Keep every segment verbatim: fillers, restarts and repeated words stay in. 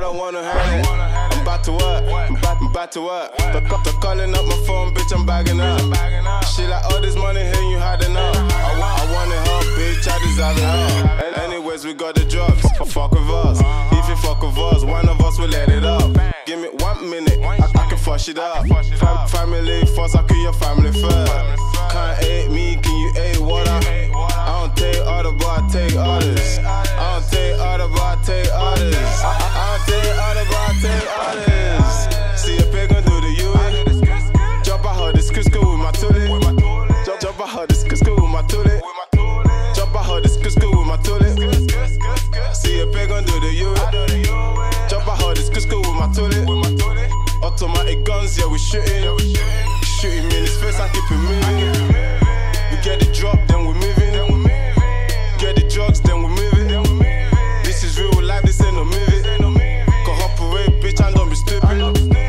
don't wanna hear it. I'm back to work, I'm back, I'm back to work. They're, they're calling up my phone, bitch, I'm bagging up. She like, all this money here, you had enough. I, wa I want it her, bitch, I deserve it all. Anyways, we got the drugs, fuck with us. If you fuck with us, one of us will let it up. Give me one minute, I, I can fuss it up. Fam family first, I kill your family first. Can't hate me, can you hate water? I don't take other, but I take others. I don't take other, but I take others. I, I don't take other, but I take others. See a pig and do the U E. Jump out her, this Cusco with my toolie. Jump, jump out her, this Cusco with my toolie. Jump out her, this Cusco with my toolie. See a pig and do the U E. Jump out her, this Cusco with my toolie. Automatic guns, yeah, we shooting. Shooting me in his face and keep it moving. We get the drop, then we're moving. Get the drugs, then we're moving. This is real life, this ain't no movie. Can operate, bitch, and don't be stupid.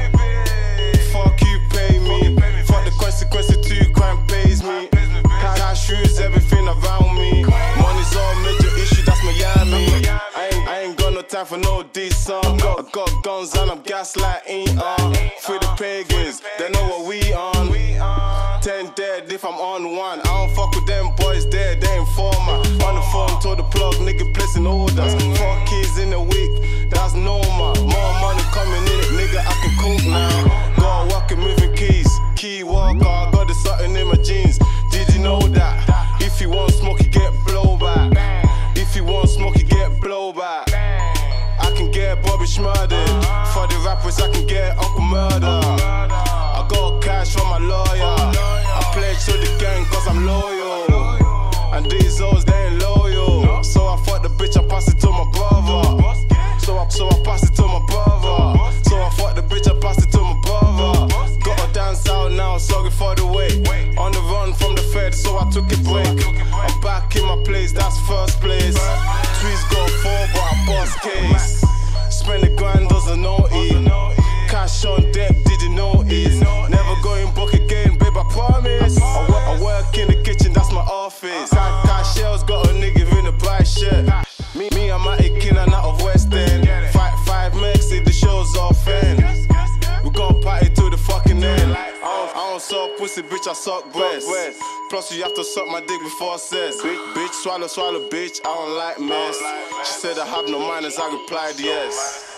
Fuck you, pay me. Fuck the consequences to you, crime pays me. Cash shoes, everything around me. Money's all major issue, that's Miami. I ain't, I ain't got no time for no decent. I got guns and I'm gaslighting. Uh, free the pagans, they know what we on. Ten dead if I'm on one. I don't fuck with them boys there, they informer. On the phone, told the plug, nigga placing orders. Four kids in a week, that's normal. More money coming in it, nigga, I can cook now. Got a walking, moving keys, key walker. Got the something in my jeans. Did you know that? If you want smoke, you get blowback. If you want smoke, you get blowback. I can get Bobby Schmurdered. For the rappers, I can get Uncle Murder. I got cash from my lawyer. I pledge to the gang cause I'm loyal. And these hoes, they ain't loyal. So I fuck the bitch, I pass it to my brother. So I, so I pass it to my brother. So I fuck the bitch, I pass it to my brother. Gotta dance out now, sorry for the wait. On the run from the Fed, so I took a break. I'm back in my place, that's first place. Tweets got four, but I boss case. Spend the grand, doesn't know it. Cash on deck, did you know it? Never going broke again, babe, I promise. I work, I work in the kitchen, that's my office. Cash shells got a nigga in a bright shirt. Me, me, I'm at a king and out of West End. Five, five megs if the show's off end. We gon' party to the fucking end. I don't, I don't suck pussy, bitch, I suck breast. Plus you have to suck my dick before sex. Bitch, swallow, swallow, bitch, I don't like mess. She said I have no manners, I replied yes.